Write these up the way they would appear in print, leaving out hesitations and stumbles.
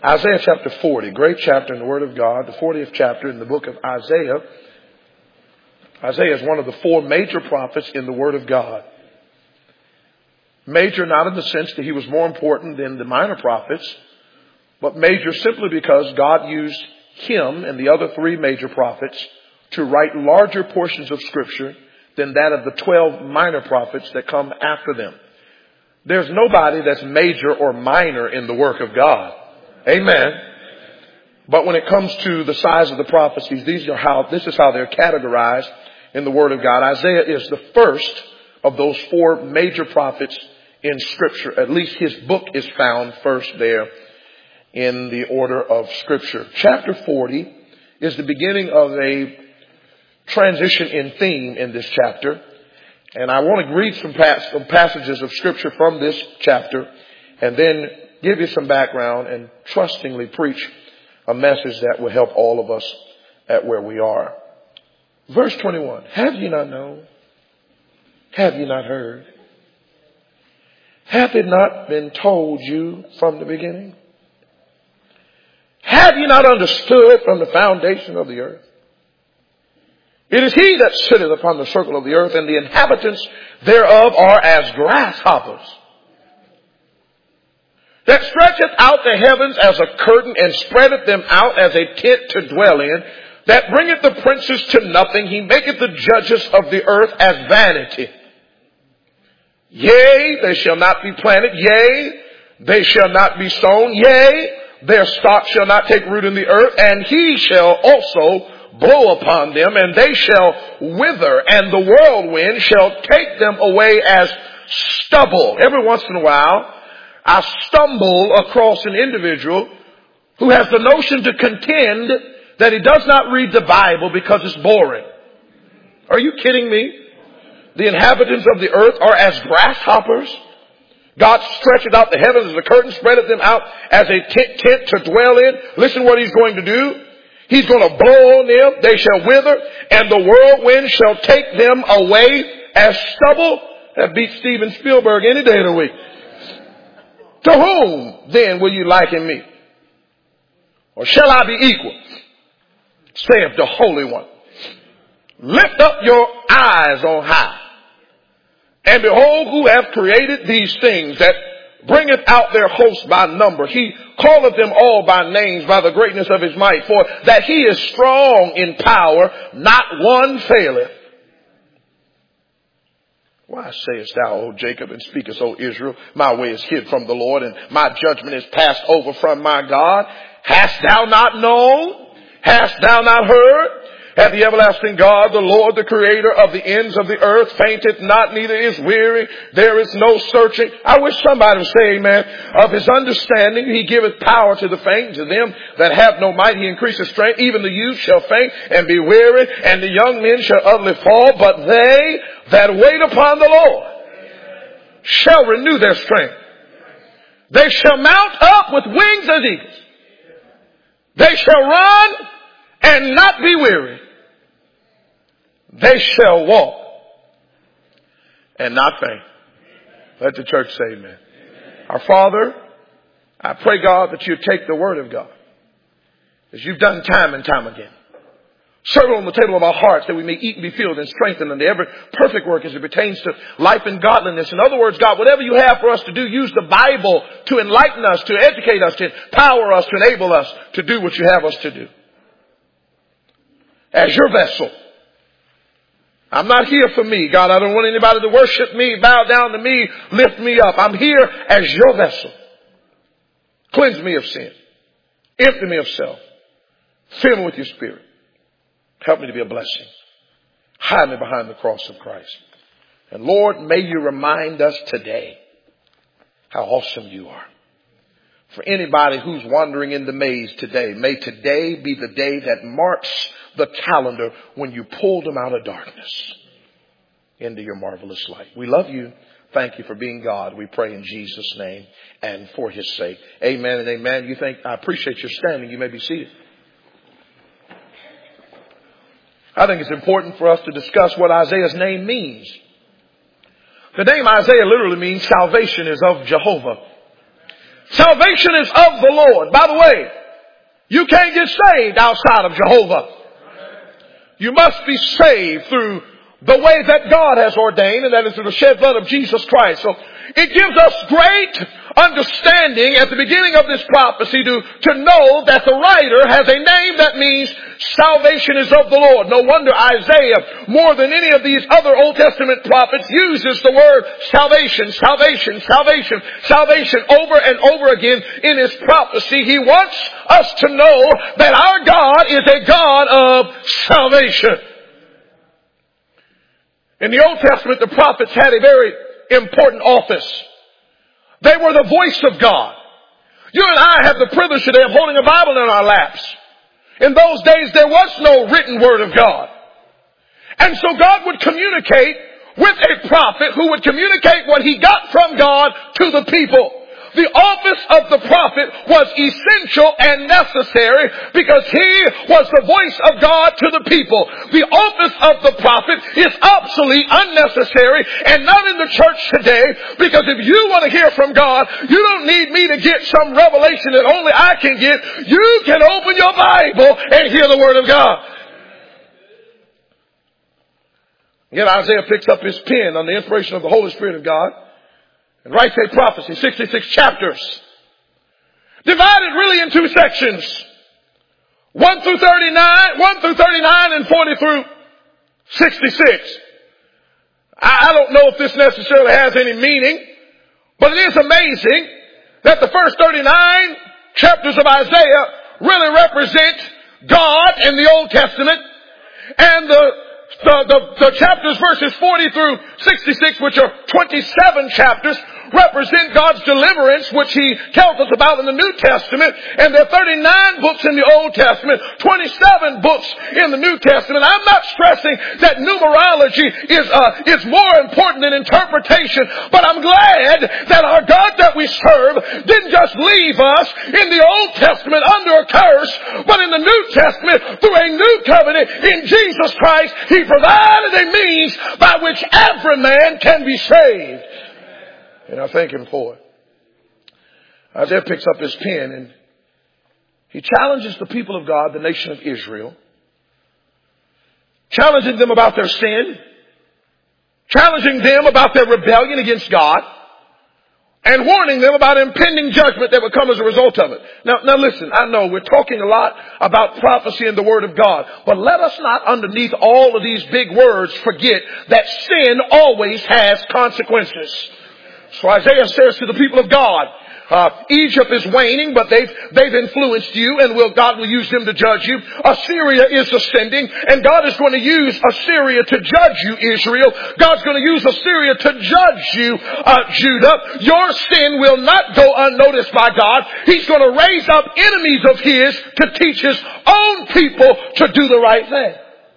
Isaiah chapter 40, great chapter in the Word of God, the 40th chapter in the book of Isaiah. Isaiah is one of the four major prophets in the Word of God. Major not in the sense that he was more important than the minor prophets, but major simply because God used him and the other three major prophets to write larger portions of Scripture than that of the 12 minor prophets that come after them. There's nobody that's major or minor in the work of God. Amen. But when it comes to the size of the prophecies, this is how they're categorized in the Word of God. Isaiah is the first of those four major prophets in Scripture. At least his book is found first there in the order of Scripture. Chapter 40 is the beginning of a transition in theme in this chapter. And I want to read some passages of Scripture from this chapter and then give you some background and trustingly preach a message that will help all of us at where we are. Verse 21, have ye not known? Have ye not heard? Hath it not been told you from the beginning? Have ye not understood from the foundation of the earth? It is he that sitteth upon the circle of the earth, and the inhabitants thereof are as grasshoppers, that stretcheth out the heavens as a curtain, and spreadeth them out as a tent to dwell in, that bringeth the princes to nothing. He maketh the judges of the earth as vanity. Yea, they shall not be planted. Yea, they shall not be sown. Yea, their stock shall not take root in the earth. And he shall also blow upon them, and they shall wither, and the whirlwind shall take them away as stubble. Every once in a while, I stumble across an individual who has the notion to contend that he does not read the Bible because it's boring. Are you kidding me? The inhabitants of the earth are as grasshoppers. God stretcheth out the heavens as a curtain, spreadeth them out as a tent to dwell in. Listen what he's going to do. He's going to blow on them. They shall wither, and the whirlwind shall take them away as stubble. That beats Steven Spielberg any day of the week. To whom then will you liken me? Or shall I be equal? Saith the Holy One. Lift up your eyes on high, and behold who hath created these things, that bringeth out their host by number. He calleth them all by names, by the greatness of his might. For that he is strong in power, not one faileth. Why sayest thou, O Jacob, and speakest, O Israel, my way is hid from the Lord, and my judgment is passed over from my God? Hast thou not known? Hast thou not heard? Hath the everlasting God, the Lord, the creator of the ends of the earth, fainteth not, neither is weary. There is no searching. I wish somebody would say amen. Of his understanding, he giveth power to the faint. To them that have no might, he increaseth strength. Even the youth shall faint and be weary, and the young men shall utterly fall. But they that wait upon the Lord shall renew their strength. They shall mount up with wings as eagles. They shall run and not be weary. They shall walk and not faint. Let the church say amen. Our Father, I pray, God, that you take the word of God, as you've done time and time again. Serve it on the table of our hearts, that we may eat and be filled and strengthened unto every perfect work as it pertains to life and godliness. In other words, God, whatever you have for us to do, use the Bible to enlighten us, to educate us, to empower us, to enable us to do what you have us to do. As your vessel. I'm not here for me, God. I don't want anybody to worship me, bow down to me, lift me up. I'm here as your vessel. Cleanse me of sin. Empty me of self. Fill me with your Spirit. Help me to be a blessing. Hide me behind the cross of Christ. And Lord, may you remind us today how awesome you are. For anybody who's wandering in the maze today, may today be the day that marks the calendar when you pulled them out of darkness into your marvelous light. We love you. Thank you for being God. We pray in Jesus' name and for his sake. Amen and amen. I appreciate your standing. You may be seated. I think it's important for us to discuss what Isaiah's name means. The name Isaiah literally means salvation is of Jehovah. Salvation is of the Lord. By the way, you can't get saved outside of Jehovah. You must be saved through the way that God has ordained, and that is through the shed blood of Jesus Christ. So it gives us great understanding at the beginning of this prophecy to know that the writer has a name that means salvation is of the Lord. No wonder Isaiah, more than any of these other Old Testament prophets, uses the word salvation, salvation, salvation, salvation over and over again in his prophecy. He wants us to know that our God is a God of salvation. In the Old Testament, the prophets had a very important office. They were the voice of God. You and I have the privilege today of holding a Bible in our laps. In those days, there was no written word of God. And so God would communicate with a prophet who would communicate what he got from God to the people. The office of the prophet was essential and necessary because he was the voice of God to the people. The office of the prophet is obsolete, unnecessary, and not in the church today, because if you want to hear from God, you don't need me to get some revelation that only I can get. You can open your Bible and hear the Word of God. Yet Isaiah picks up his pen on the inspiration of the Holy Spirit of God and writes a prophecy, 66 chapters, divided really in two sections, 1 through 39 and 40 through 66. I don't know if this necessarily has any meaning, but it is amazing that the first 39 chapters of Isaiah really represent God in the Old Testament, and the chapters verses 40 through 66, which are 27 chapters, represent God's deliverance, which he tells us about in the New Testament. And there are 39 books in the Old Testament, 27 books in the New Testament. I'm not stressing that numerology is more important than interpretation, but I'm glad that our God that we serve didn't just leave us in the Old Testament under a curse, but in the New Testament through a new covenant in Jesus Christ, he provided a means by which every man can be saved. And I thank him for it. Isaiah picks up his pen and he challenges the people of God, the nation of Israel, challenging them about their sin, challenging them about their rebellion against God, and warning them about impending judgment that would come as a result of it. Now listen, I know we're talking a lot about prophecy and the Word of God, but let us not underneath all of these big words forget that sin always has consequences. So Isaiah says to the people of God, Egypt is waning, but they've influenced you, and God will use them to judge you. Assyria is ascending, and God is going to use Assyria to judge you, Israel. God's going to use Assyria to judge you, Judah. Your sin will not go unnoticed by God. He's going to raise up enemies of his to teach his own people to do the right thing.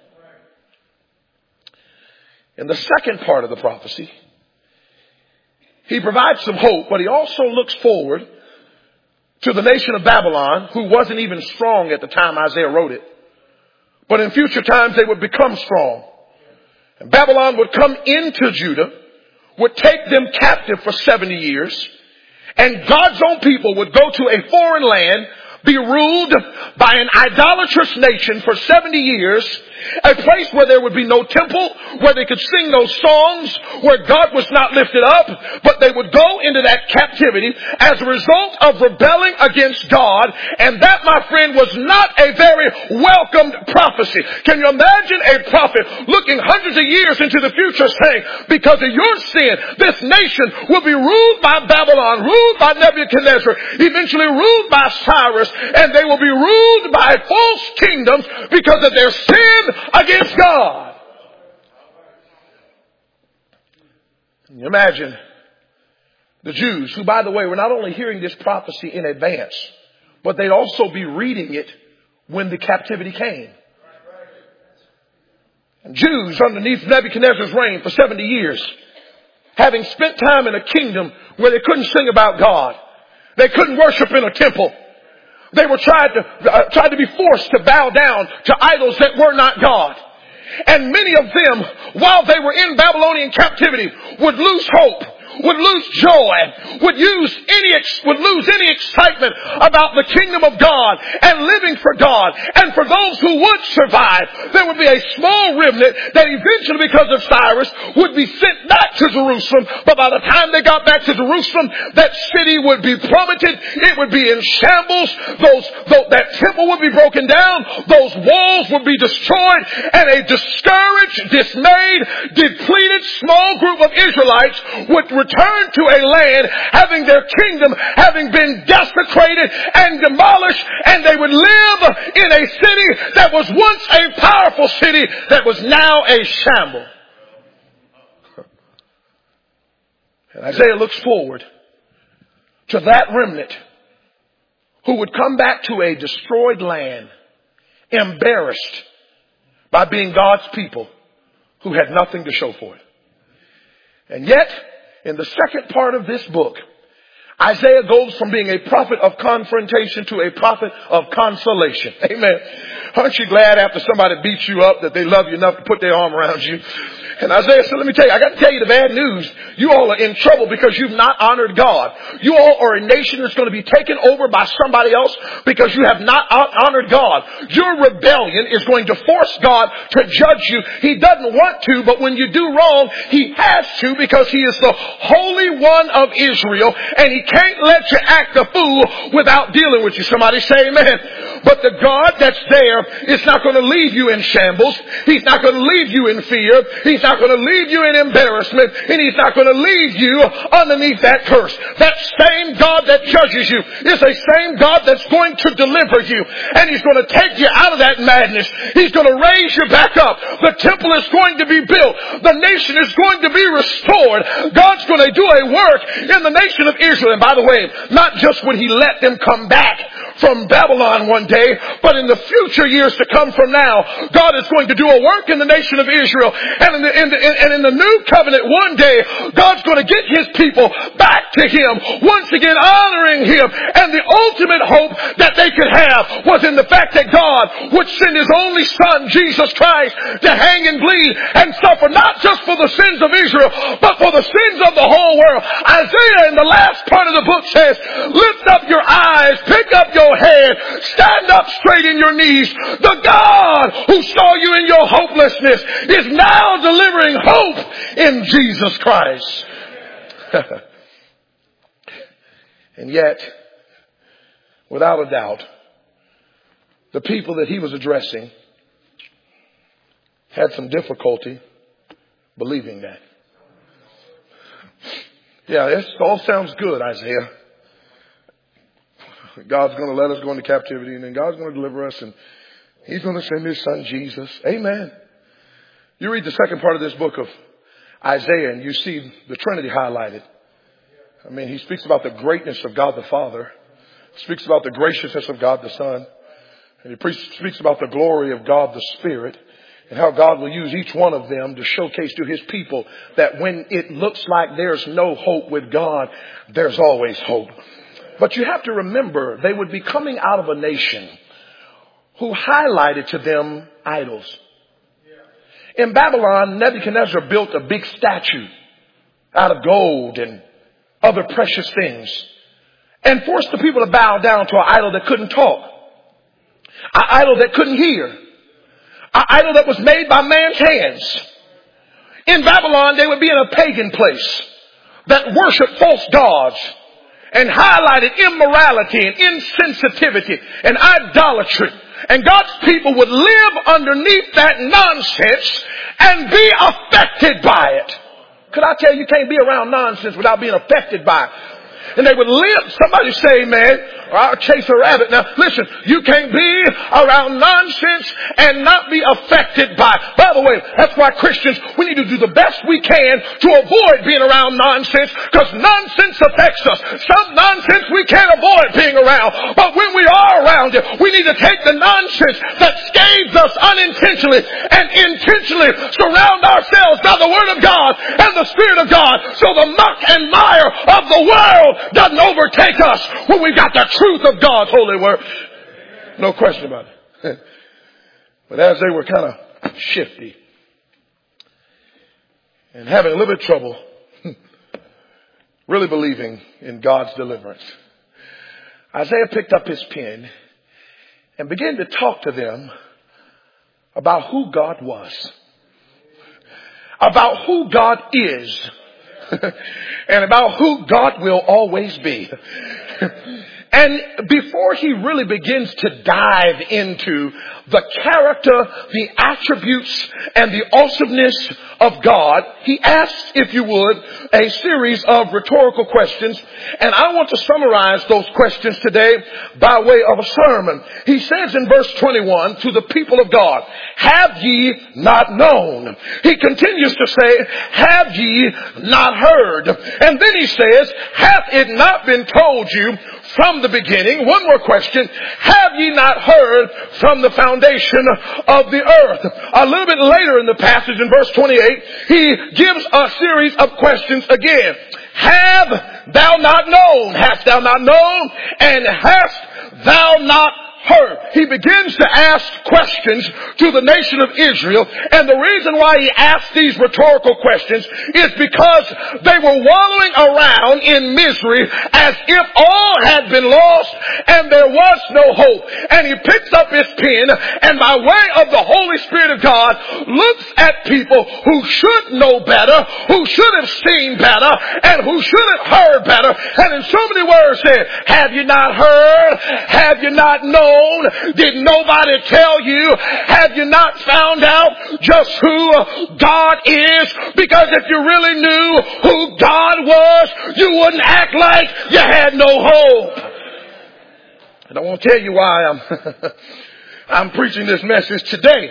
In the second part of the prophecy, he provides some hope, but he also looks forward to the nation of Babylon, who wasn't even strong at the time Isaiah wrote it. But in future times they would become strong. And Babylon would come into Judah, would take them captive for 70 years, and God's own people would go to a foreign land, be ruled by an idolatrous nation for 70 years, a place where there would be no temple, where they could sing those songs, where God was not lifted up, but they would go into that captivity as a result of rebelling against God. And that, my friend, was not a very welcomed prophecy. Can you imagine a prophet looking hundreds of years into the future saying, because of your sin, this nation will be ruled by Babylon, ruled by Nebuchadnezzar, eventually ruled by Cyrus, and they will be ruled by false kingdoms because of their sin against God. Can you imagine the Jews, who, by the way, were not only hearing this prophecy in advance, but they'd also be reading it when the captivity came. And Jews underneath Nebuchadnezzar's reign for 70 years, having spent time in a kingdom where they couldn't sing about God, they couldn't worship in a temple. They were tried to be forced to bow down to idols that were not God. And many of them, while they were in Babylonian captivity, would lose hope, would lose joy, would lose any excitement about the kingdom of God and living for God. And for those who would survive, there would be a small remnant that eventually, because of Cyrus, would be sent back to Jerusalem. But by the time they got back to Jerusalem, that city would be plummeted. It would be in shambles. That temple would be broken down. Those walls would be destroyed. And a discouraged, dismayed, depleted small group of Israelites would return to a land having their kingdom having been desecrated and demolished, and they would live in a city that was once a powerful city that was now a shamble. And Isaiah looks forward to that remnant who would come back to a destroyed land, embarrassed by being God's people who had nothing to show for it. And yet, in the second part of this book, Isaiah goes from being a prophet of confrontation to a prophet of consolation. Amen. Aren't you glad after somebody beats you up that they love you enough to put their arm around you? And Isaiah said, let me tell you, I got to tell you the bad news. You all are in trouble because you've not honored God. You all are a nation that's going to be taken over by somebody else because you have not honored God. Your rebellion is going to force God to judge you. He doesn't want to, but when you do wrong, He has to, because He is the Holy One of Israel, and He can't let you act a fool without dealing with you. Somebody say amen. But the God that's there is not going to leave you in shambles. He's not going to leave you in fear. He's not going to leave you in embarrassment, and He's not going to leave you underneath that curse. That same God that judges you is the same God that's going to deliver you, and He's going to take you out of that madness. He's going to raise you back up. The temple is going to be built. The nation is going to be restored. God's going to do a work in the nation of Israel. And by the way, not just when He let them come back from Babylon one day, but in the future years to come from now, God is going to do a work in the nation of Israel. And in the new covenant one day, God's going to get His people back to Him, once again honoring Him. And the ultimate hope that they could have was in the fact that God would send His only Son, Jesus Christ, to hang and bleed and suffer, not just for the sins of Israel, but for the sins of the whole world. Isaiah in the last part of the book says, lift up your eyes, pick up your head, stand up straight in your knees. The God who saw you in your hopelessness is now delivering hope in Jesus Christ. And yet, without a doubt, the people that he was addressing had some difficulty believing that. Yeah, this all sounds good, Isaiah. God's going to let us go into captivity, and then God's going to deliver us, and He's going to send His Son Jesus. Amen. You read the second part of this book of Isaiah, and you see the Trinity highlighted. I mean, he speaks about the greatness of God the Father, speaks about the graciousness of God the Son, and he speaks about the glory of God the Spirit, and how God will use each one of them to showcase to His people that when it looks like there's no hope with God, there's always hope. But you have to remember, they would be coming out of a nation who highlighted to them idols. In Babylon, Nebuchadnezzar built a big statue out of gold and other precious things and forced the people to bow down to an idol that couldn't talk, an idol that couldn't hear, an idol that was made by man's hands. In Babylon, they would be in a pagan place that worshiped false gods and highlighted immorality and insensitivity and idolatry. And God's people would live underneath that nonsense and be affected by it. Could I tell you, you can't be around nonsense without being affected by it. And they would live, somebody say amen, or I'll chase a rabbit. Now listen, you can't be around nonsense and not be affected by it. By the way, that's why Christians, we need to do the best we can to avoid being around nonsense, because nonsense affects us. Some nonsense we can't avoid being around. But when we are around it, we need to take the nonsense that scathes us unintentionally and intentionally surround ourselves by the Word of God and the Spirit of God, so the muck and mire of the world doesn't overtake us when we've got the truth of God's holy word. No question about it. But as they were kind of shifty and having a little bit of trouble, really believing in God's deliverance, Isaiah picked up his pen and began to talk to them about who God was, about who God is, and about who God will always be. And before he really begins to dive into the character, the attributes, and the awesomeness of God, he asks, if you would, a series of rhetorical questions. And I want to summarize those questions today by way of a sermon. He says in verse 21 to the people of God, have ye not known? He continues to say, have ye not heard? And then he says, hath it not been told you from the beginning? One more question. Have ye not heard from the foundation of the earth? A little bit later in the passage in verse 28, he gives a series of questions again. Have thou not known? Hast thou not known? And hast thou not heard? He begins to ask questions to the nation of Israel, and the reason why he asked these rhetorical questions is because they were wallowing around in misery as if all had been lost and there was no hope. And he picks up his pen and by way of the Holy Spirit of God looks at people who should know better, who should have seen better, and who should have heard better, and in so many words said, have you not heard? Have you not known? Did nobody tell you? Have you not found out just who God is? Because if you really knew who God was, you wouldn't act like you had no hope. And I won't tell you why I'm preaching this message today.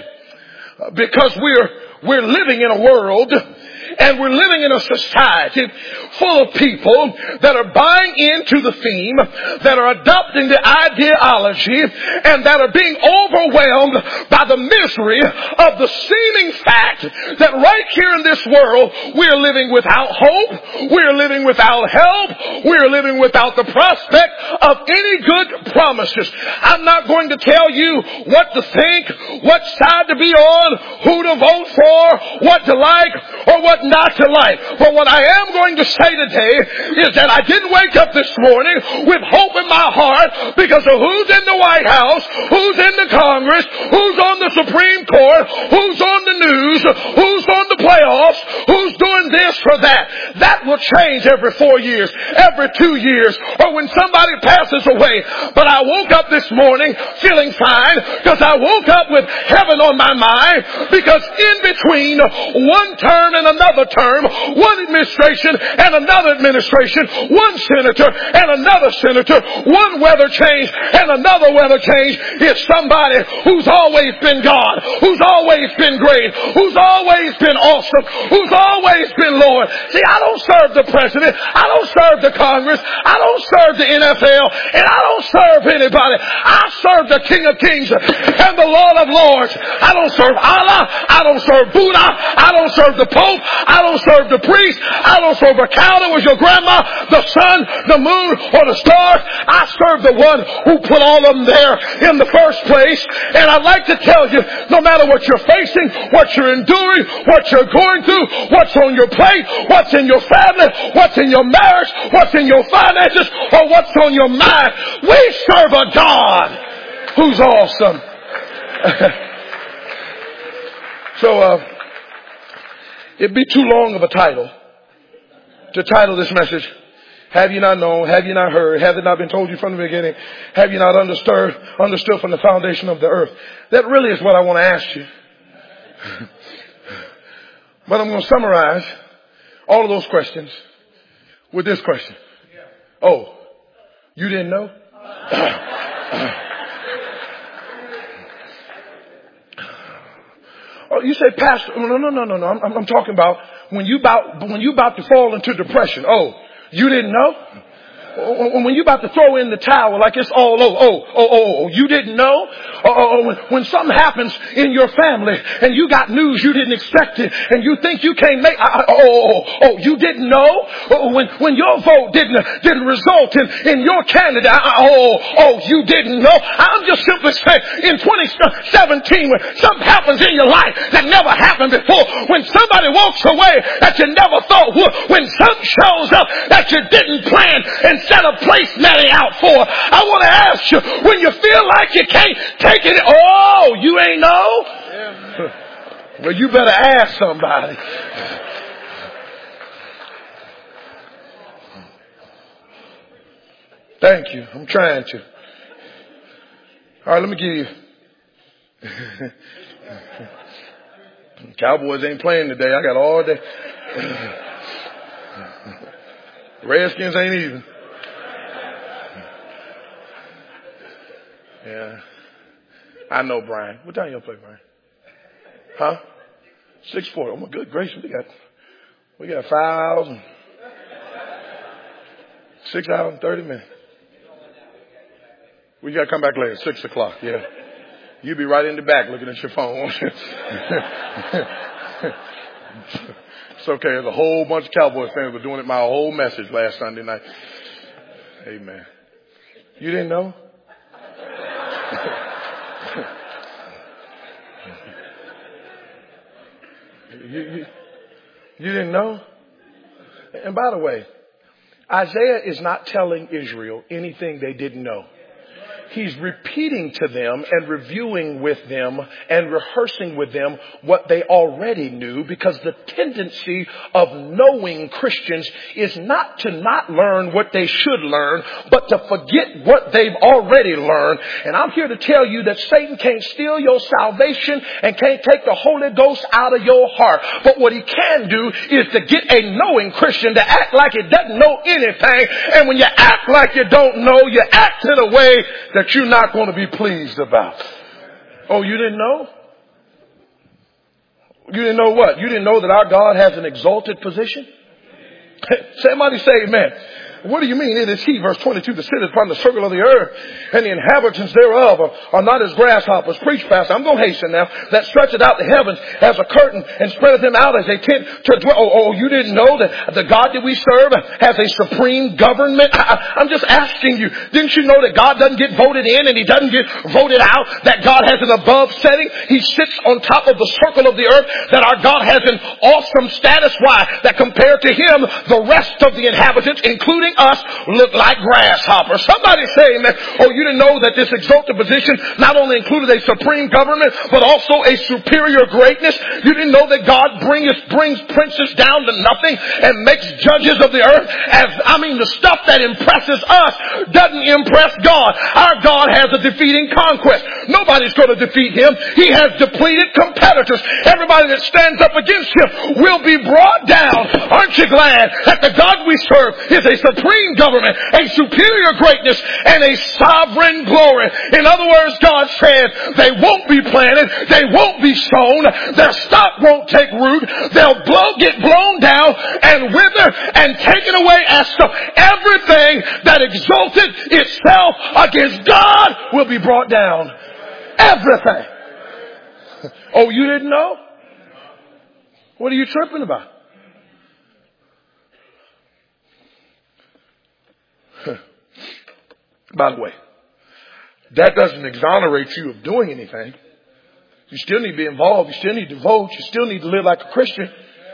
Because we're living in a world and we're living in a society full of people that are buying into the theme, that are adopting the ideology, and that are being overwhelmed by the misery of the seeming fact that right here in this world, we're living without hope, we're living without help, we're living without the prospect of any good promises. I'm not going to tell you what to think, what side to be on, who to vote for, what to like, or what not to like. But what I am going to say today is that I didn't wake up this morning with hope in my heart because of who's in the White House, who's in the Congress, who's on the Supreme Court, who's on the news, who's on the playoffs, who's doing this or that. That will change every 4 years, every 2 years, or when somebody passes away. But I woke up this morning feeling fine because I woke up with heaven on my mind, because in between one term and another term, one administration and another administration, one senator and another senator, one weather change and another weather change, is somebody who's always been God, who's always been great, who's always been awesome, who's always been Lord. See, I don't serve the president, I don't serve the Congress, I don't serve the NFL, and I don't serve anybody. I serve the King of Kings and the Lord of Lords. I don't serve Allah, I don't serve Buddha, I don't serve the Pope, I don't serve the priest, I don't serve a cow that was your grandma, the sun, the moon, or the stars. I serve the one who put all of them there in the first place. And I'd like to tell you, no matter what you're facing, what you're enduring, what you're going through, what's on your plate, what's in your family, what's in your marriage, what's in your finances, or what's on your mind, we serve a God who's awesome. So, it'd be too long of a title to title this message, have you not known, have you not heard, have it not been told you from the beginning, have you not understood from the foundation of the earth. That really is what I want to ask you. But I'm going to summarize all of those questions with this question. Oh, you didn't know? Oh, you say, Pastor, no. I'm talking about when you about to fall into depression. Oh, you didn't know? When you're about to throw in the towel like it's all over. You didn't know? When something happens in your family and you got news you didn't expect it and you think you can't make, you didn't know? When your vote didn't result in your candidate, you didn't know? I'm just simply saying in 2017 when something happens in your life that never happened before, when somebody walks away that you never thought would, when something shows up that you didn't plan and set a placematting out for, I want to ask you, when you feel like you can't take it, you ain't know? Yeah. Well, you better ask somebody. Thank you. I'm trying to. All right, let me give you. Cowboys ain't playing today. I got all day. Redskins ain't either. Yeah. I know, Brian. What time y'all play, Brian? Huh? 6:40. Oh my good gracious. We got 5 hours and 6 hours and 30 minutes. We got to come back later. 6 o'clock. Yeah. You'll be right in the back looking at your phone, won't you? It's okay. There's a whole bunch of Cowboys fans were doing it my whole message last Sunday night. Amen. You didn't know? You didn't know? And by the way, Isaiah is not telling Israel anything they didn't know. He's repeating to them and reviewing with them and rehearsing with them what they already knew, because the tendency of knowing Christians is not to not learn what they should learn, but to forget what they've already learned. And I'm here to tell you that Satan can't steal your salvation and can't take the Holy Ghost out of your heart. But what he can do is to get a knowing Christian to act like it doesn't know anything. And when you act like you don't know, you act in a way that you're not going to be pleased about. Oh, you didn't know? You didn't know what? You didn't know that our God has an exalted position? Somebody say amen. What do you mean? It is he, verse 22, that sitteth upon the circle of the earth, and the inhabitants thereof are not as grasshoppers. Preach, Pastor. I'm going to hasten now. That stretcheth out the heavens as a curtain and spreadeth them out as a tent to dwell. You didn't know that the God that we serve has a supreme government? I'm just asking you. Didn't you know that God doesn't get voted in and he doesn't get voted out? That God has an above setting? He sits on top of the circle of the earth. That our God has an awesome status. Why? That compared to him, the rest of the inhabitants, including us, look like grasshoppers. Somebody say amen. You didn't know that this exalted position not only included a supreme government, but also a superior greatness. You didn't know that God brings princes down to nothing and makes judges of the earth. The stuff that impresses us doesn't impress God. Our God has a defeating conquest. Nobody's going to defeat him. He has depleted competitors. Everybody that stands up against him will be brought down. Aren't you glad that the God we serve is a supreme government, a superior greatness, and a sovereign glory? In other words, God said they won't be planted, they won't be sown, their stock won't take root, they'll get blown down and wither and taken away as stuff. Everything that exalted itself against God will be brought down. Everything. Oh, you didn't know? What are you tripping about? By the way, that doesn't exonerate you of doing anything. You still need to be involved. You still need to vote. You still need to live like a Christian.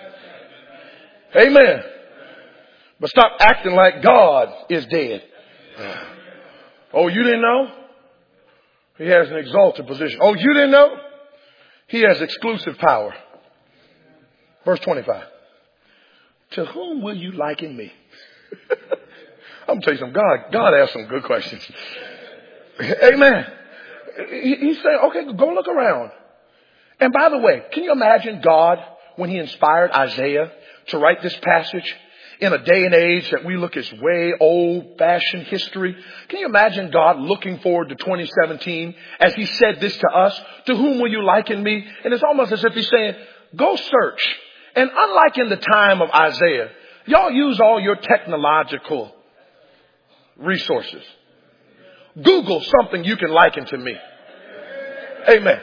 Amen. But stop acting like God is dead. Oh, you didn't know? He has an exalted position. Oh, you didn't know? He has exclusive power. Verse 25. To whom will you liken me? I'm going to tell you something. God asks some good questions. Amen. He's saying, okay, go look around. And by the way, can you imagine God when he inspired Isaiah to write this passage in a day and age that we look as way old-fashioned history? Can you imagine God looking forward to 2017 as he said this to us? To whom will you liken me? And it's almost as if he's saying, go search. And unlike in the time of Isaiah, y'all use all your technological resources. Google something you can liken to me. Amen.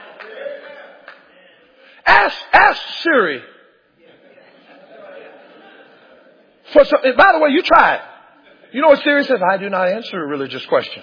Ask Siri for something. By the way, you try it. You know what Siri says? I do not answer religious questions.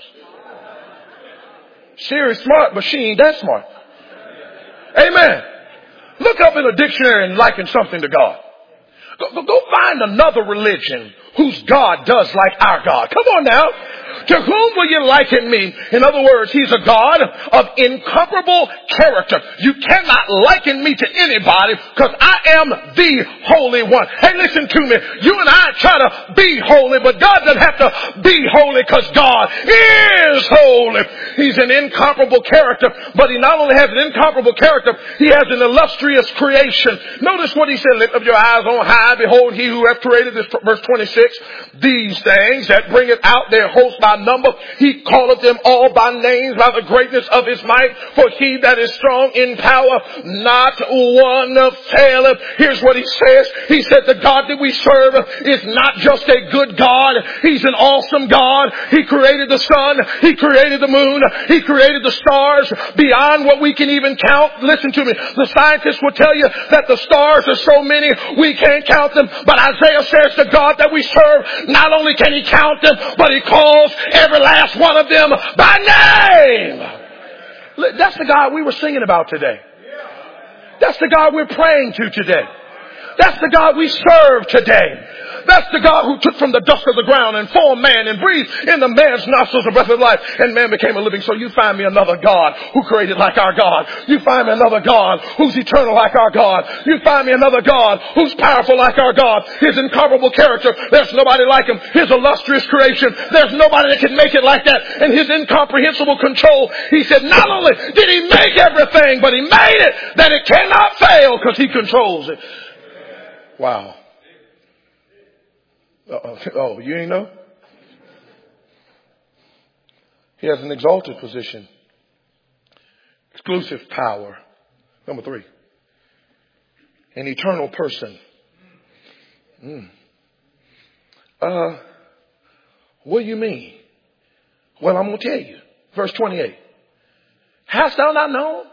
Siri's smart, but she ain't that smart. Amen. Look up in a dictionary and liken something to God. Go find another religion whose God does like our God. Come on now. To whom will you liken me? In other words, he's a God of incomparable character. You cannot liken me to anybody because I am the Holy One. Hey, listen to me. You and I try to be holy, but God doesn't have to be holy because God is holy. He's an incomparable character, but he not only has an incomparable character, he has an illustrious creation. Notice what he said, lift up your eyes on high, behold he who hath created this, verse 26, these things that bringeth out their host by number, he calleth them all by names by the greatness of his might, for he that is strong in power, not one faileth. Here's what he says. He said the God that we serve is not just a good God. He's an awesome God. He created the sun. He created the moon. He created the stars beyond what we can even count. Listen to me. The scientists will tell you that the stars are so many we can't count them. But Isaiah says the God that we serve, not only can he count them, but he calls every last one of them by name. That's the God we were singing about today. That's the God we're praying to today. That's the God we serve today. That's the God who took from the dust of the ground and formed man and breathed in the man's nostrils the breath of life, and man became a living soul. You find me another God who created like our God. You find me another God who's eternal like our God. You find me another God who's powerful like our God. His incomparable character, there's nobody like him. His illustrious creation, there's nobody that can make it like that. And his incomprehensible control, he said not only did he make everything, but he made it that it cannot fail because he controls it. Wow. Oh, you ain't know? He has an exalted position. Exclusive power. Number 3. An eternal person. What do you mean? Well, I'm going to tell you. Verse 28. Hast thou not known?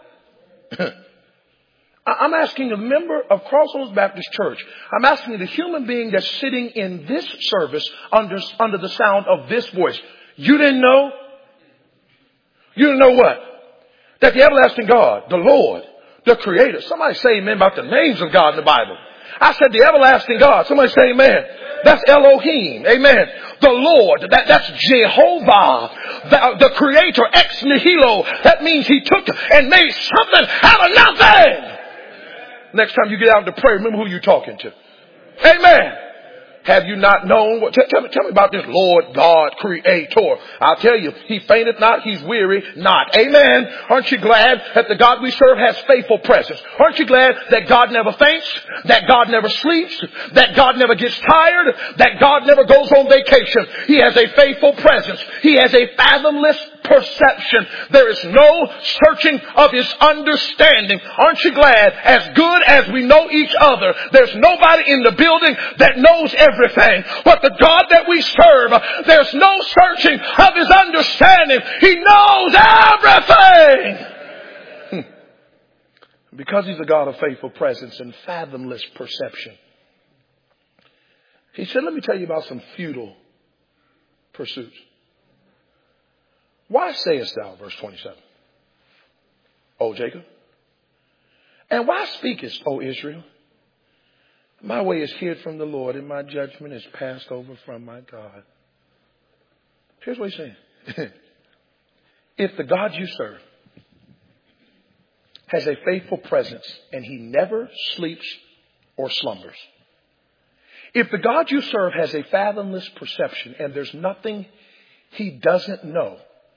I'm asking a member of Crossroads Baptist Church. I'm asking the human being that's sitting in this service under the sound of this voice. You didn't know? You didn't know what? That the everlasting God, the Lord, the Creator. Somebody say amen about the names of God in the Bible. I said the everlasting God. Somebody say amen. That's Elohim. Amen. The Lord. That's Jehovah. The Creator. Ex nihilo. That means he took and made something out of nothing. Next time you get out to pray, remember who you're talking to. Amen. Have you not known? Tell me about this Lord God Creator. I'll tell you, he fainteth not, he's weary not. Amen. Aren't you glad that the God we serve has faithful presence? Aren't you glad that God never faints, that God never sleeps, that God never gets tired, that God never goes on vacation? He has a faithful presence. He has a fathomless perception. There is no searching of his understanding. Aren't you glad, as good as we know each other, there's nobody in the building that knows everything. But the God that we serve, there's no searching of his understanding. He knows everything. Because he's a God of faithful presence and fathomless perception. He said, let me tell you about some futile pursuits. Why sayest thou, verse 27, O Jacob? And why speakest, O Israel? My way is hid from the Lord, and my judgment is passed over from my God. Here's what he's saying. If the God you serve has a faithful presence, and he never sleeps or slumbers. If the God you serve has a fathomless perception, and there's nothing he doesn't know,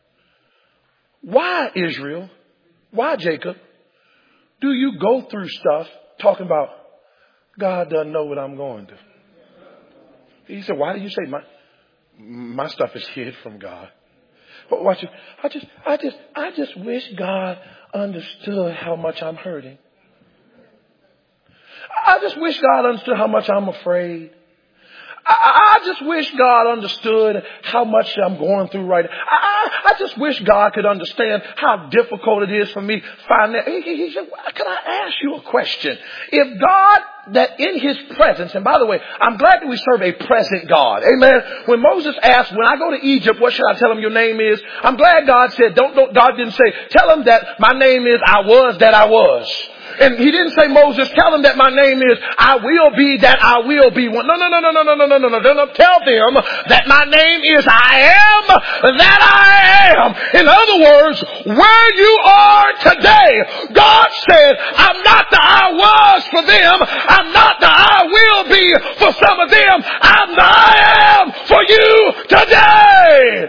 why, Israel, why, Jacob, do you go through stuff talking about God doesn't know what I'm going to? He said, why do you say my stuff is hid from God? But watch it. I just wish God understood how much I'm hurting. I just wish God understood how much I'm afraid. I just wish God understood how much I'm going through right now. I just wish God could understand how difficult it is for me financially. He said, can I ask you a question? If God, that in his presence, and by the way, I'm glad that we serve a present God. Amen. When Moses asked, when I go to Egypt, what should I tell him your name is? I'm glad God said, God didn't say, tell him that my name is I was that I was. And he didn't say, Moses, tell them that my name is I will be that I will be one. No. Tell them that my name is I am that I am. In other words, where you are today, God said, I'm not the I was for them. I'm not the I will be for some of them. I'm the I am for you today.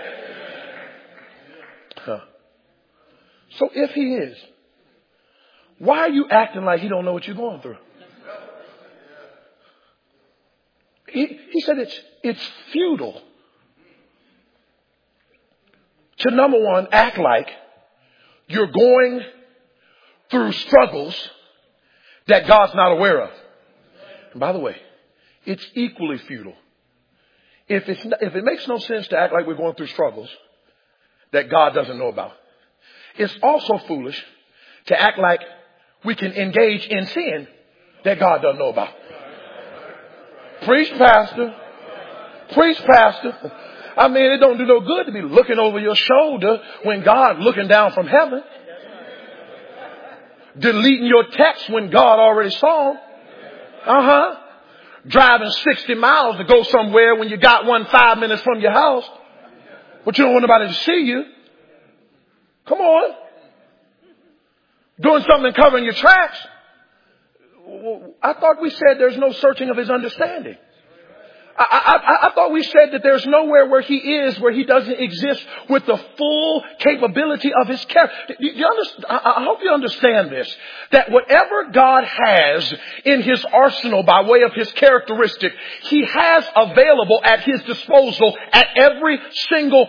So if he is, why are you acting like he don't know what you're going through? He said it's futile to, number one, act like you're going through struggles that God's not aware of. And by the way, it's equally futile. If it makes no sense to act like we're going through struggles that God doesn't know about, it's also foolish to act like we can engage in sin that God doesn't know about. Preach, pastor. Preach, pastor. I mean, it don't do no good to be looking over your shoulder when God's looking down from heaven. Deleting your text when God already saw them. Driving 60 miles to go somewhere when you got 5 minutes from your house. But you don't want nobody to see you. Come on. Doing something covering your tracks. I thought we said there's no searching of his understanding. I thought we said that there's nowhere where he is, where he doesn't exist with the full capability of his character. I hope you understand this, that whatever God has in his arsenal by way of his characteristic, he has available at his disposal at every single...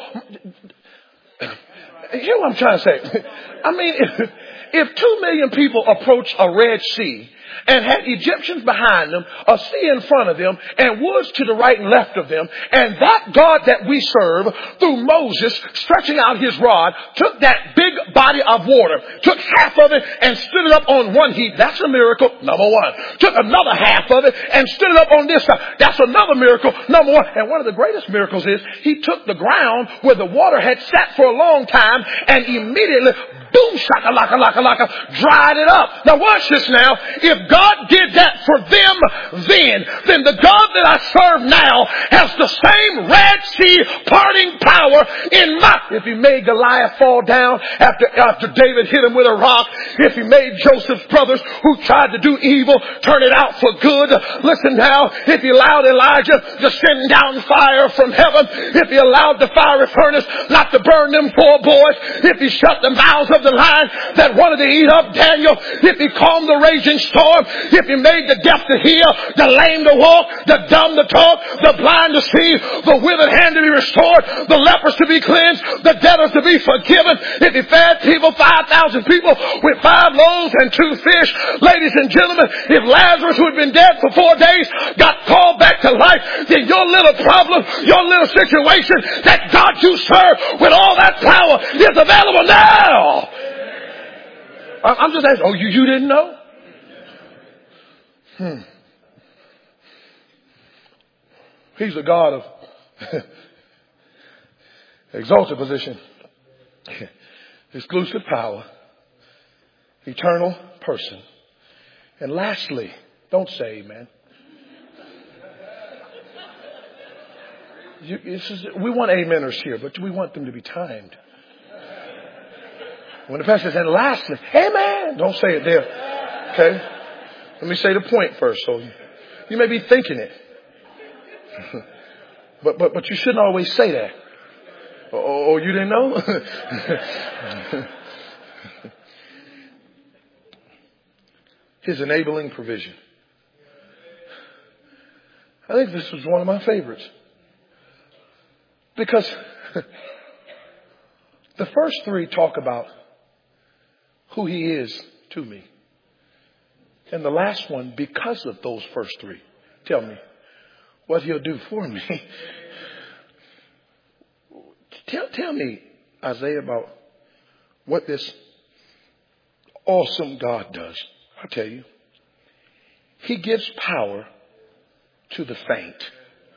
Hear what I'm trying to say? I mean, if 2 million people approach a Red Sea and had Egyptians behind them, a sea in front of them, and woods to the right and left of them, and that God that we serve, through Moses stretching out his rod, took that big body of water, took half of it and stood it up on one heap. That's a miracle, number one. Took another half of it and stood it up on this side. That's another miracle, number one. And one of the greatest miracles is he took the ground where the water had sat for a long time and immediately, boom, shaka, laka, laka, laka, dried it up. Now watch this now. If God did that for them then the God that I serve now has the same Red Sea parting power in my... If he made Goliath fall down after David hit him with a rock, if he made Joseph's brothers who tried to do evil turn it out for good, listen now, if he allowed Elijah to send down fire from heaven, if he allowed the fiery furnace not to burn them 4 boys, if he shut the mouths of the lion that wanted to eat up Daniel, if he calmed the raging storm, if he made the deaf to hear, the lame to walk, the dumb to talk, the blind to see, the withered hand to be restored, the lepers to be cleansed, the debtors to be forgiven, if he fed people, 5,000 people with 5 loaves and 2 fish, ladies and gentlemen, if Lazarus, who had been dead for 4 days, got called back to life, then your little problem, your little situation, that God you serve with all that power is available now. I'm just asking, you didn't know? He's a God of exalted position, exclusive power, eternal person. And lastly, don't say amen. We want ameners here, but we want them to be timed. When the pastor says, and lastly, amen, don't say it there. Okay? Let me say the point first. So you may be thinking it. But you shouldn't always say that. Oh, you didn't know? His enabling provision. I think this was one of my favorites. Because the first 3 talk about who he is to me. And the last one, because of those first 3, tell me, what he'll do for me. Tell me, Isaiah, about what this awesome God does. I'll tell you. He gives power to the faint.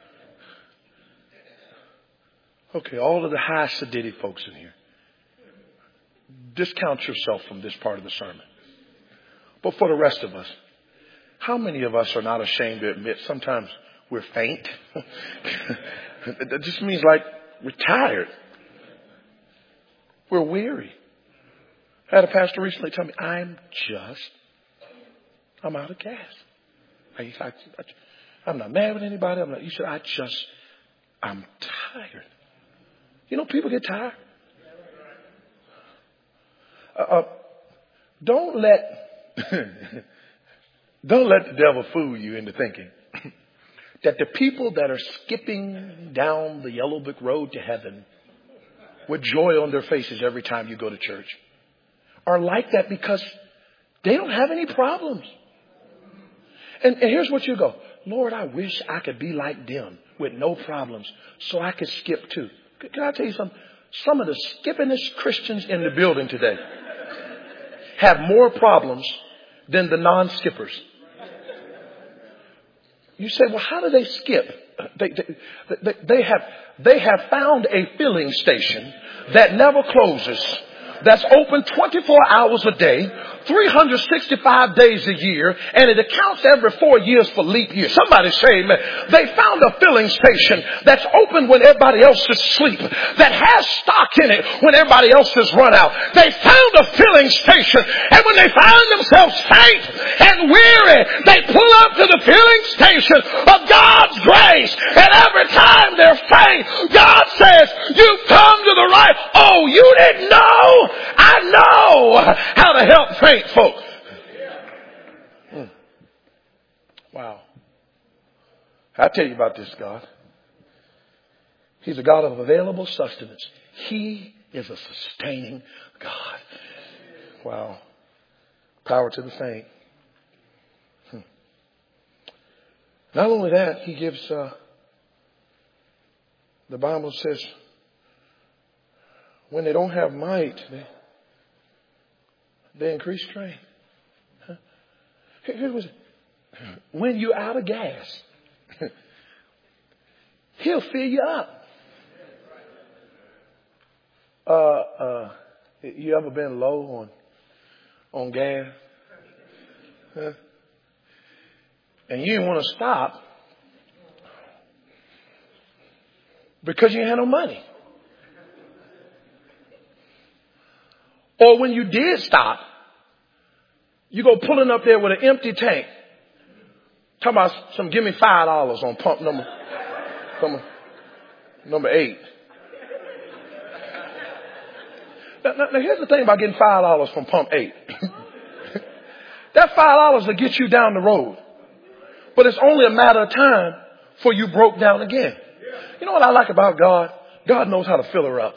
Okay, all of the high sedity folks in here, discount yourself from this part of the sermon. But for the rest of us, how many of us are not ashamed to admit sometimes we're faint? That just means like we're tired. We're weary. I had a pastor recently tell me, I'm out of gas. I'm not mad with anybody. He said, I'm tired. You know, people get tired. Don't let the devil fool you into thinking that the people that are skipping down the yellow brick road to heaven with joy on their faces every time you go to church are like that because they don't have any problems. And here's what you go, Lord, I wish I could be like them with no problems so I could skip too. Can I tell you something? Some of the skippingest Christians in the building today have more problems than the non-skippers. You say, well, how do they skip? They have found a filling station that never closes, that's open 24 hours a day, 365 days a year, and it accounts every 4 years for leap year. Somebody say, man, they found a filling station that's open when everybody else is asleep, that has stock in it when everybody else has run out. They found a filling station, and when they find themselves faint and weary, they pull up to the filling station of God's grace, and every time they're faint, God says, you've come to the right. Oh, you didn't know? I know how to help faint folks. Wow. I'll tell you about this God. He's a God of available sustenance. He is a sustaining God. Wow. Power to the faint. Not only that, he gives, the Bible says, when they don't have might, they increase strength. Huh? Here was it. When you're out of gas, he'll fill you up. You ever been low on gas? Huh? And you didn't want to stop because you had no money. Or when you did stop, you go pulling up there with an empty tank. Talking about some, give me $5 on pump number 8. Now here's the thing about getting $5 from pump 8. That $5 will get you down the road. But it's only a matter of time before you broke down again. You know what I like about God? God knows how to fill her up.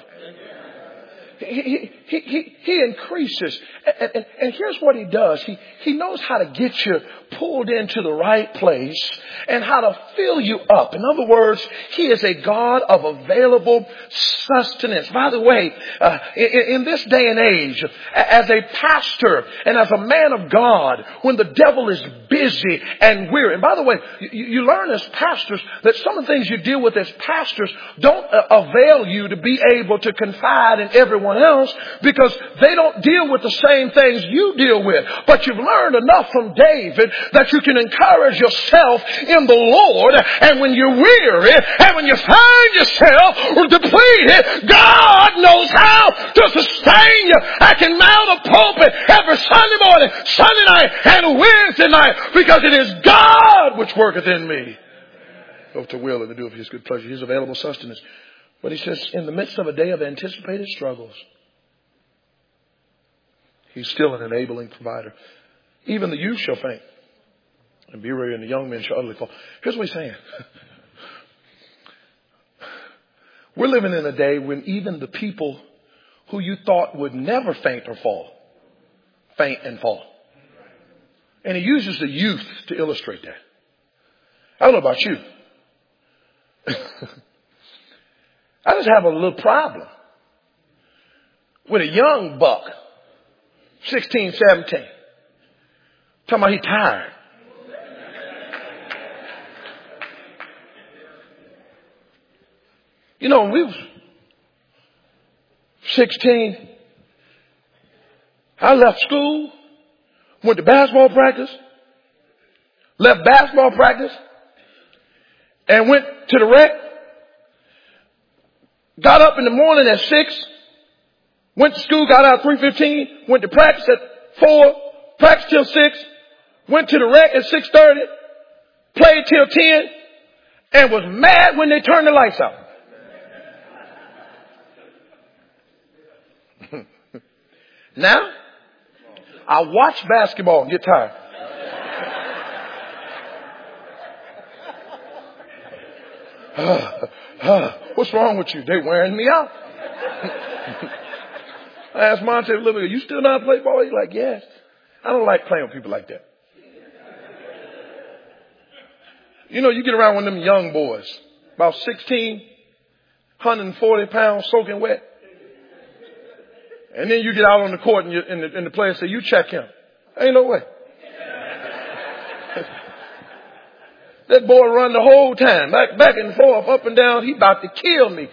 He increases. And here's what he does. He knows how to get you pulled into the right place and how to fill you up. In other words, he is a God of available sustenance. By the way, in this day and age, as a pastor and as a man of God, when the devil is busy and weary, and by the way, you learn as pastors that some of the things you deal with as pastors don't avail you to be able to confide in everyone else because they don't deal with the same things you deal with. But you've learned enough from David that you can encourage yourself in the Lord. And when you're weary and when you find yourself depleted, God knows how to sustain you. I can mount a pulpit every Sunday morning, Sunday night, and Wednesday night because it is God which worketh in me, both to will and to do of his good pleasure. His available sustenance. But he says, in the midst of a day of anticipated struggles, he's still an enabling provider. Even the youth shall faint, and be weary, and the young men shall utterly fall. Here's what he's saying. We're living in a day when even the people who you thought would never faint or fall, faint and fall. And he uses the youth to illustrate that. I don't know about you, I just have a little problem with a young buck, 16, 17, talking about he tired. You know, when we was 16, I left school, went to basketball practice, left basketball practice, and went to the rec. Got up in the morning at 6, went to school, got out at 3:15, went to practice at 4, practiced till 6, went to the rec at 6:30, played till 10, and was mad when they turned the lights out. Now, I watch basketball and get tired. What's wrong with you? They wearing me out. I asked Monte a little bit, you still know how to play ball? He's like, yes. I don't like playing with people like that. You know, you get around one of them young boys, about 16, 140 pounds, soaking wet. And then you get out on the court and the players say, you check him. Ain't no way. That boy run the whole time, back and forth, up and down. He about to kill me.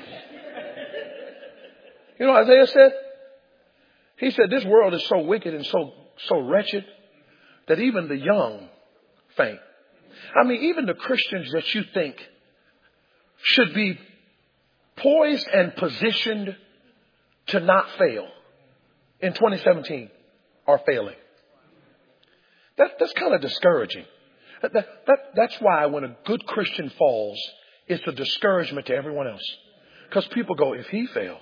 You know what Isaiah said? He said, this world is so wicked and so wretched that even the young faint. I mean, even the Christians that you think should be poised and positioned to not fail in 2017 are failing. That's kind of discouraging. That's why when a good Christian falls, it's a discouragement to everyone else. Because people go, if he failed,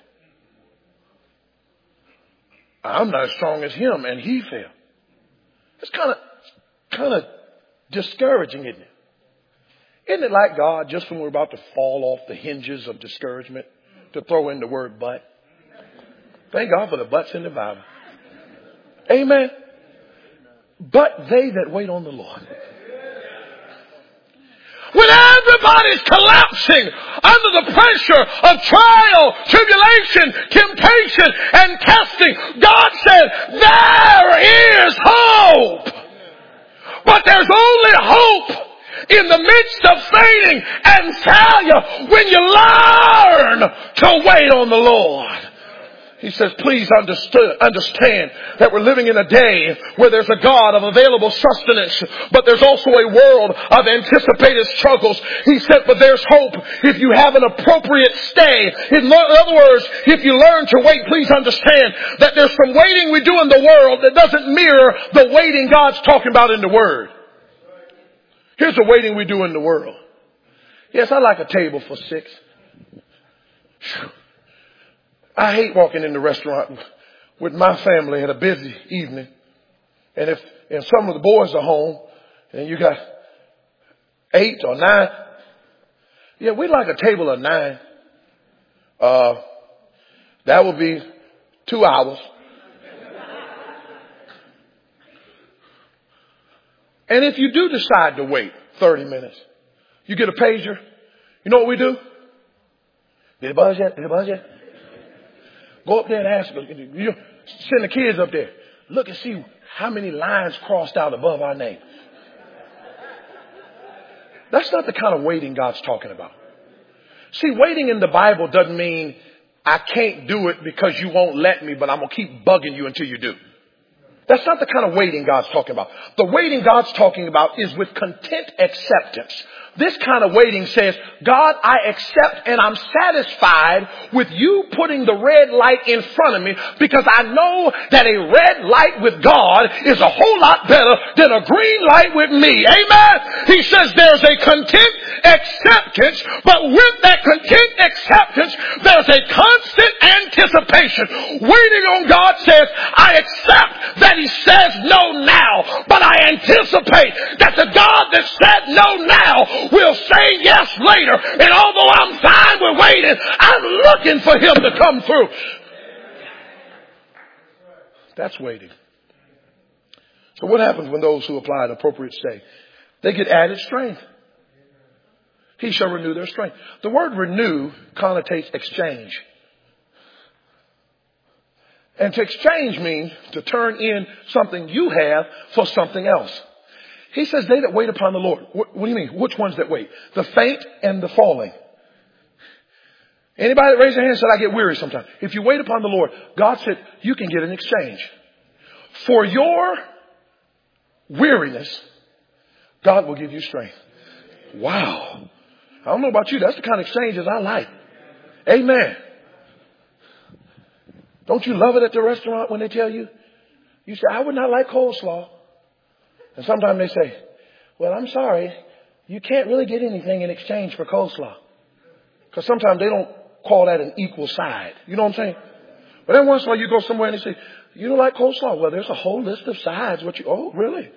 I'm not as strong as him and he failed. It's kind of discouraging, isn't it? Isn't it like God, just when we're about to fall off the hinges of discouragement, to throw in the word but? Thank God for the buts in the Bible. Amen. But they that wait on the Lord. When everybody's collapsing under the pressure of trial, tribulation, temptation, and testing, God said, there is hope. But there's only hope in the midst of fainting and failure when you learn to wait on the Lord. He says, please understand that we're living in a day where there's a God of available sustenance, but there's also a world of anticipated struggles. He said, but there's hope if you have an appropriate stay. In other words, if you learn to wait, please understand that there's some waiting we do in the world that doesn't mirror the waiting God's talking about in the Word. Here's the waiting we do in the world. Yes, I like a table for 6. I hate walking in the restaurant with my family at a busy evening. And if some of the boys are home and you got 8 or 9. Yeah, we like a table of 9. That would be 2 hours. And if you do decide to wait 30 minutes, you get a pager. You know what we do? Did it buzz yet? Did it buzz yet? Go up there and ask them. Send the kids up there. Look and see how many lines crossed out above our name. That's not the kind of waiting God's talking about. See, waiting in the Bible doesn't mean I can't do it because you won't let me, but I'm going to keep bugging you until you do. That's not the kind of waiting God's talking about. The waiting God's talking about is with content acceptance. This kind of waiting says, God, I accept and I'm satisfied with you putting the red light in front of me because I know that a red light with God is a whole lot better than a green light with me. Amen? He says there's a content acceptance, but with that content acceptance, there's a constant anticipation. Waiting on God says, I accept that He says no now, but I anticipate that the God that said no now will say yes later. And although I'm fine with waiting, I'm looking for Him to come through. That's waiting. So what happens when those who apply an appropriate stay? They get added strength. He shall renew their strength. The word renew connotates exchange. And to exchange means to turn in something you have for something else. He says, they that wait upon the Lord. What do you mean? Which ones that wait? The faint and the falling. Anybody that raised their hand said, I get weary sometimes. If you wait upon the Lord, God said, you can get an exchange. For your weariness, God will give you strength. Wow. I don't know about you. That's the kind of exchanges I like. Amen. Don't you love it at the restaurant when they tell you? You say, I would not like coleslaw. And sometimes they say, well, I'm sorry. You can't really get anything in exchange for coleslaw. Because sometimes they don't call that an equal side. You know what I'm saying? But then once in a while you go somewhere and they say, you don't like coleslaw? Well, there's a whole list of sides. Oh, really?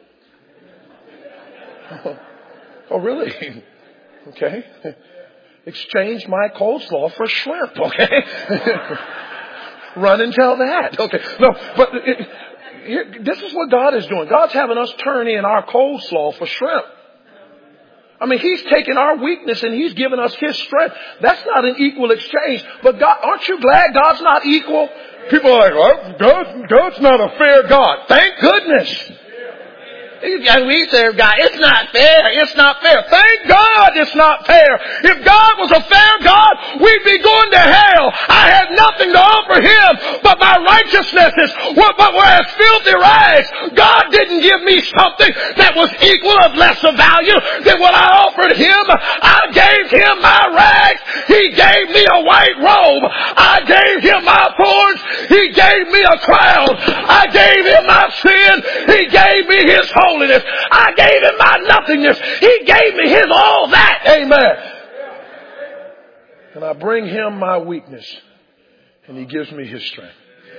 Oh, really? Okay. Exchange my coleslaw for shrimp. Okay. Run and tell that. Okay. No, but this is what God is doing. God's having us turn in our coleslaw for shrimp. I mean, He's taking our weakness and He's giving us His strength. That's not an equal exchange. But God, aren't you glad God's not equal? People are like, well, God's not a fair God. Thank goodness. And we serve God. It's not fair. It's not fair. Thank God it's not fair. If God was a fair God, we'd be going to hell. I had nothing to offer Him, but my righteousness is but whereas filthy rags. God didn't give me something that was equal of lesser value than what I offered Him. I gave Him my rags. He gave me a white robe. I gave Him my thorns. He gave me a crown. I gave Him my sin. He gave me His holiness. I gave Him my nothingness. He gave me His all that. Amen. And I bring Him my weakness. And He gives me His strength.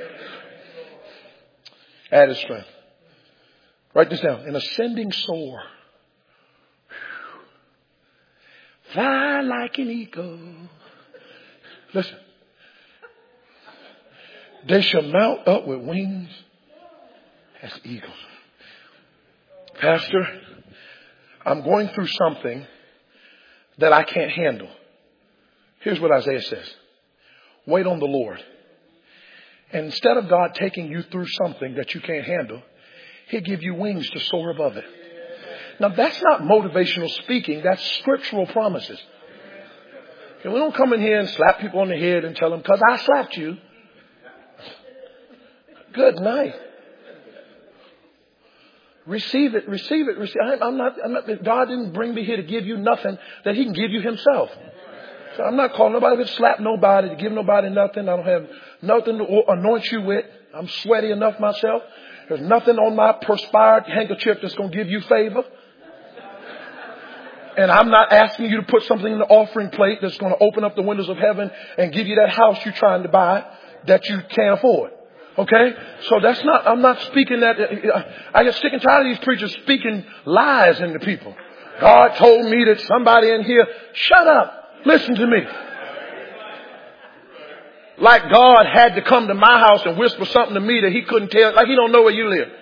Added strength. Write this down. An ascending soar. Fly like an eagle. Listen. They shall mount up with wings as eagles. Pastor, I'm going through something that I can't handle. Here's what Isaiah says. Wait on the Lord. And instead of God taking you through something that you can't handle, He'll give you wings to soar above it. Now that's not motivational speaking. That's scriptural promises. And we don't come in here and slap people on the head and tell them, because I slapped you. Good night. Receive it. Receive it. I'm not, God didn't bring me here to give you nothing that He can give you Himself. So I'm not calling nobody to slap nobody, to give nobody nothing. I don't have nothing to anoint you with. I'm sweaty enough myself. There's nothing on my perspired handkerchief that's going to give you favor. And I'm not asking you to put something in the offering plate that's going to open up the windows of heaven and give you that house you're trying to buy that you can't afford. Okay? So that's not, I'm not speaking that. I get sick and tired of these preachers speaking lies into people. God told me that somebody in here, shut up. Listen to me. Like God had to come to my house and whisper something to me that He couldn't tell, like He don't know where you live.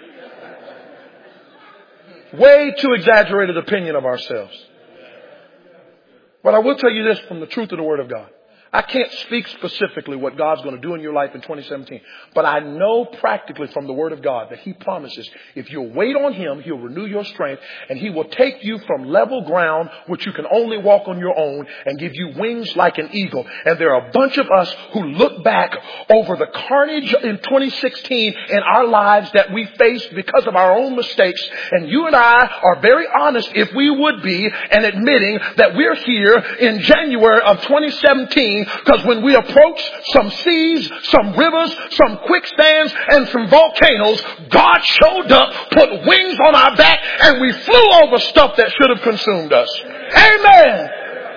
Way too exaggerated opinion of ourselves. But I will tell you this from the truth of the Word of God. I can't speak specifically what God's going to do in your life in 2017. But I know practically from the Word of God that He promises if you'll wait on Him, He'll renew your strength. And He will take you from level ground, which you can only walk on your own, and give you wings like an eagle. And there are a bunch of us who look back over the carnage in 2016 in our lives that we faced because of our own mistakes. And you and I are very honest, if we would be, and admitting that we're here in January of 2017 because when we approached some seas, some rivers, some quicksands, and some volcanoes, God showed up, put wings on our back, and we flew over stuff that should have consumed us. Amen.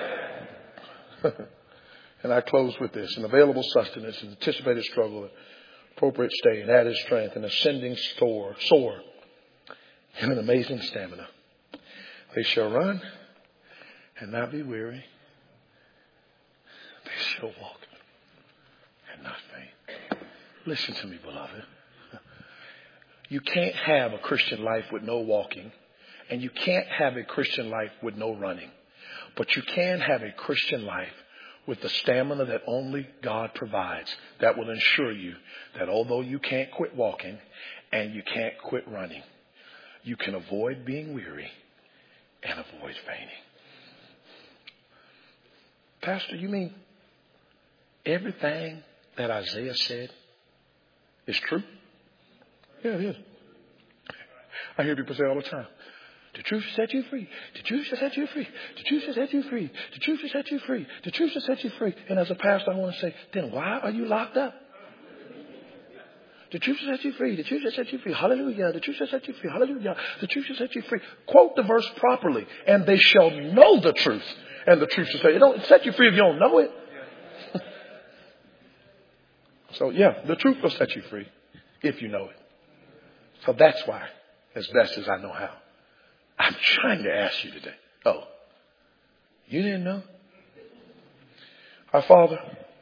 And I close with this. An available sustenance, an anticipated struggle, appropriate stay, and added strength, an ascending soar, and an amazing stamina. They shall run and not be weary. They shall walk and not faint. Listen to me, beloved. You can't have a Christian life with no walking, and you can't have a Christian life with no running. But you can have a Christian life with the stamina that only God provides that will ensure you that although you can't quit walking and you can't quit running, you can avoid being weary and avoid fainting. Pastor, you mean everything that Isaiah said is true? Yeah, it is. I hear people say all the time, the truth shall set you free. The truth shall set you free. The truth shall set you free. The truth shall set you free. The truth shall set you free. And as a pastor, I want to say, then why are you locked up? The truth shall set you free. The truth shall set you free. Hallelujah. The truth shall set you free. Hallelujah. The truth shall set you free. Quote the verse properly. And they shall know the truth. And the truth shall set you. It don't set you free if you don't know it. So yeah, the truth will set you free if you know it. So that's why, as best as I know how, I'm trying to ask you today. Oh, you didn't know? Our Father,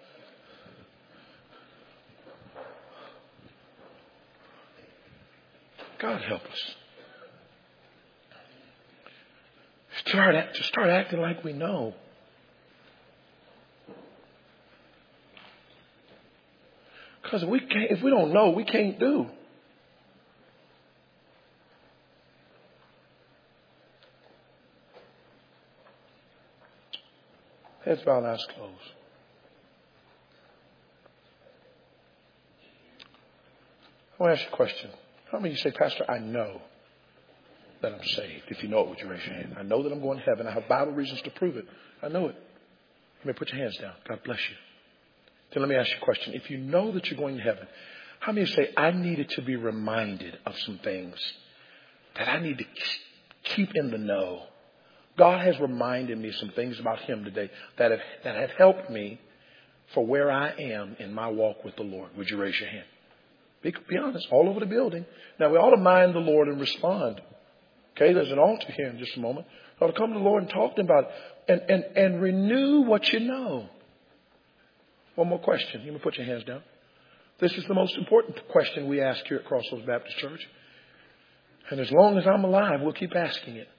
God help us. To start acting like we know. Because if we don't know, we can't do. Heads bowed, eyes closed. I want to ask you a question. How many of you say, Pastor, I know that I'm saved? If you know it, would you raise your hand? I know that I'm going to heaven. I have Bible reasons to prove it. I know it. You may put your hands down. God bless you. Then let me ask you a question. If you know that you're going to heaven, how many of you say, I needed to be reminded of some things that I need to keep in the know? God has reminded me some things about Him today that have helped me for where I am in my walk with the Lord. Would you raise your hand? Be honest, all over the building. Now, we ought to mind the Lord and respond. Okay, there's an altar here in just a moment. You ought to come to the Lord and talk to Him about it and renew what you know. One more question. You may put your hands down. This is the most important question we ask here at Crossroads Baptist Church. And as long as I'm alive, we'll keep asking it.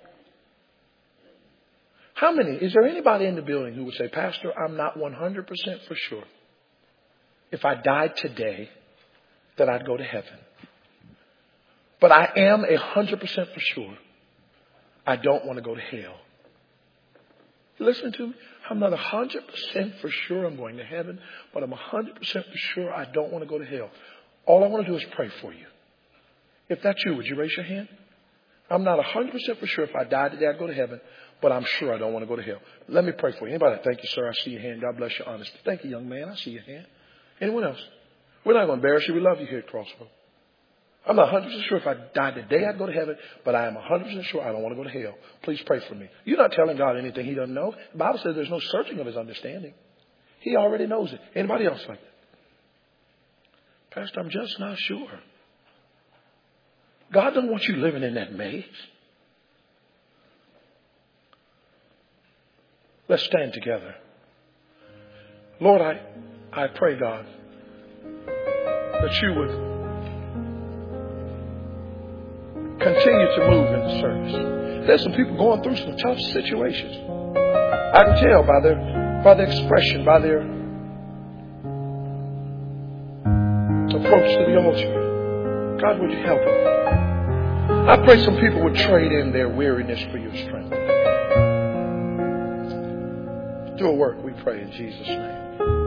How many? Is there anybody in the building who would say, Pastor, I'm not 100% for sure if I died today that I'd go to heaven. But I am 100% for sure I don't want to go to hell. You listen to me? I'm not 100% for sure I'm going to heaven, but I'm 100% for sure I don't want to go to hell. All I want to do is pray for you. If that's you, would you raise your hand? I'm not 100% for sure if I died today I'd go to heaven, but I'm sure I don't want to go to hell. Let me pray for you. Anybody? Thank you, sir. I see your hand. God bless your honesty. Thank you, young man. I see your hand. Anyone else? We're not going to embarrass you. We love you here at Crossroads. I'm not 100% sure if I died today I'd go to heaven, but I am 100% sure I don't want to go to hell. Please pray for me. You're not telling God anything He doesn't know. The Bible says there's no searching of His understanding. He already knows it. Anybody else like that? Pastor, I'm just not sure. God doesn't want you living in that maze. Let's stand together. Lord, I pray, God, that you would continue to move in the service. There's some people going through some tough situations. I can tell by their expression, by their approach to the altar. God, would you help them? I pray some people would trade in their weariness for your strength. Do a work, we pray in Jesus' name.